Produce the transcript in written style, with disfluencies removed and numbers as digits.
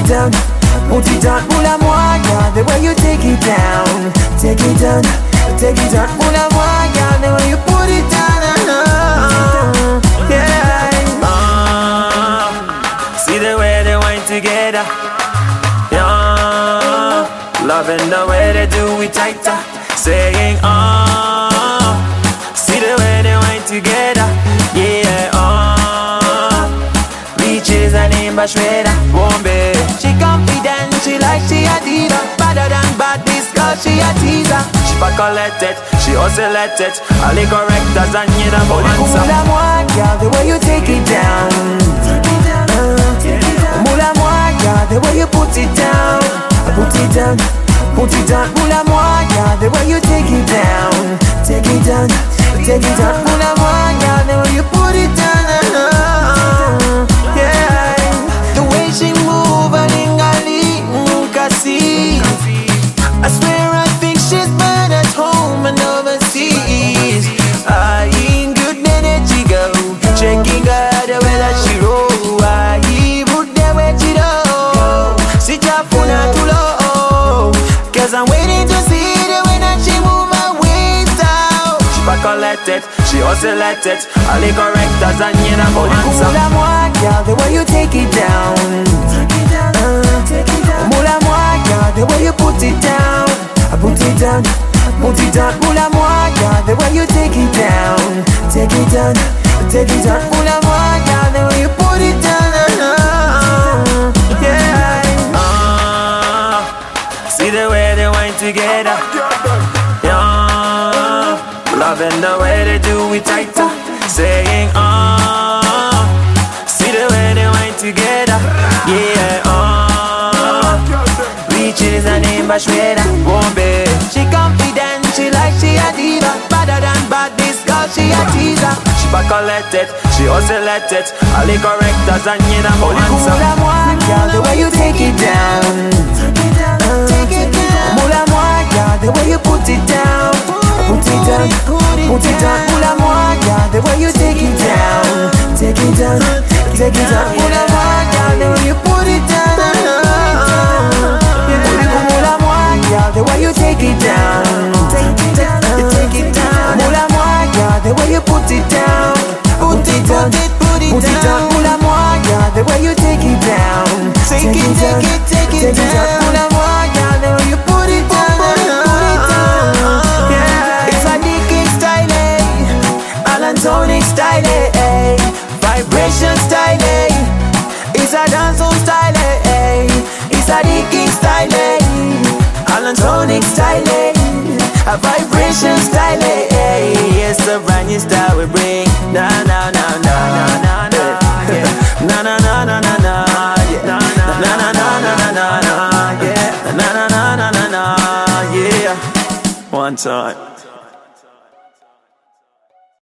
down, put it down. Mula moi, girl, the way you take it down, take it down, take it down. Mula moi, girl, the way you put it down. Yeah. See the way they wine together. Yeah. Loving the way they do it tighter. Saying see the way they wine together. Yeah. Beaches and in Bashweda, Bombay. She confident, she like she a diva. Better than bad, this girl she a teaser. She back collect it, she also let it. All the correctors and you know for answer. Mula moi, girl, the way you take it down. Mula moi, girl, the way you put it down. Put it down, put it down. Mula moi, girl, the way you take it down. Take it down, take it down. Mula moi, girl, the way you put it down. Yeah. The way she move, I think I can see. I swear I think she's bad at home and overseas. I in good energy go, checking her the way that she roll. I put the way she do. Sit up on her too low, 'cause I'm waiting to see the way that she move her waist out. She back collect it, she also let it. All the correctors and you know for answer. Mula moi, girl, the way you take it down. Mula moi, girl, the way you put it down. Put it down, put it down. Mula moi, girl, the way you take it down. Take it down, take it down. Mula moi, girl, the way you put it down. Yeah. See the way they wine together. Yeah. Loving the way they do it tighter. Saying see the way they wine together. Yeah. Beaches and in Bashweda, Bombay. She confident, she like she a diva. Better than bad, this girl she a teaser. She back collect it, she also let it. All the correctors and you know for answer. Mula moi, girl, the way you take it down. Mula moi, girl, the way you put it down. Put it down, put it down. Mula moi, girl, the way you take it down. Take it down, take it down. Mula moi, girl, the way you put it down. Mula moi, girl, the way you take it down. Take it down, take it down. Mula moi, girl, the way you put it down. Put it down, put it down. Mula moi, girl, the way you take it down. Take it, take it, take it down. Mula moi, girl, the way you put it down. Yeah, it's a digging style, Alan Tonic style, vibration style, it's a dancehall style, it's a digging style, Alan Tonic style, a vibration style, it's a brand new style we bring. Na na na na na na na, na na na na na na, na na na na na na na, yeah, na na na na na na, yeah. One time.